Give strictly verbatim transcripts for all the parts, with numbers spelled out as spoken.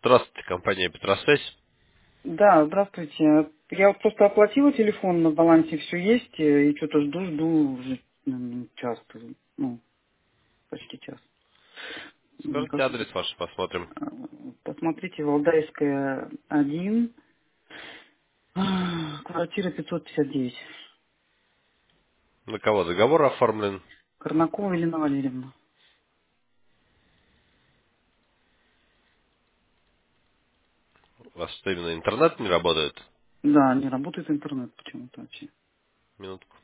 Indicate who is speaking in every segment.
Speaker 1: Здравствуйте, компания Петросвязь.
Speaker 2: Да, здравствуйте. Я вот просто оплатила телефон, на балансе все есть, э, и что-то жду, жду уже м, час, ну, почти час. М,
Speaker 1: Скажите
Speaker 2: как-
Speaker 1: адрес ваш, посмотрим.
Speaker 2: а, Посмотрите, Валдайская, один, а, квартира пятьсот пятьдесят девять.
Speaker 1: На кого договор оформлен?
Speaker 2: Корнакова Елена Валерьевна.
Speaker 1: У вас что, именно интернет не работает?
Speaker 2: Да, не работает интернет почему-то вообще.
Speaker 1: Минутку.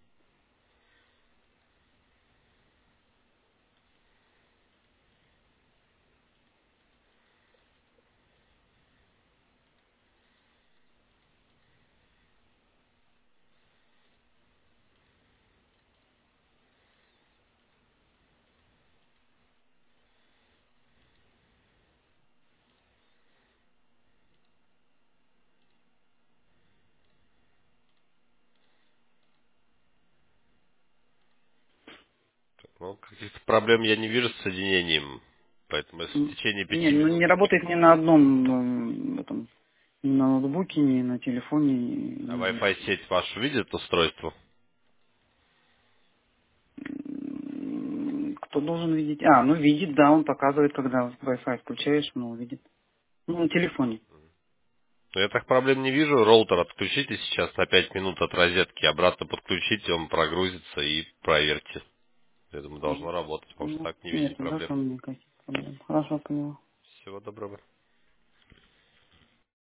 Speaker 1: Ну, каких-то проблем я не вижу с соединением. Поэтому если в
Speaker 2: М,
Speaker 1: течение
Speaker 2: Не,
Speaker 1: пяти
Speaker 2: ну
Speaker 1: минут...
Speaker 2: не работает ни на одном м, этом, ни на ноутбуке, ни на телефоне,
Speaker 1: А
Speaker 2: нигде.
Speaker 1: Wi-Fi сеть вашу видит устройство?
Speaker 2: М, Кто должен видеть? А, ну видит, да, он показывает, когда Wi-Fi включаешь, ну видит. Ну, на телефоне.
Speaker 1: Ну, я так проблем не вижу. Роутер отключите сейчас на пять минут от розетки. Обратно подключите, он прогрузится и проверьте. Я думаю,
Speaker 2: М,
Speaker 1: должно работать. Может,
Speaker 2: Ну,
Speaker 1: так не
Speaker 2: нет,
Speaker 1: видеть
Speaker 2: тогда
Speaker 1: проблем.
Speaker 2: там никаких проблем. Хорошо, поняла.
Speaker 1: Всего доброго.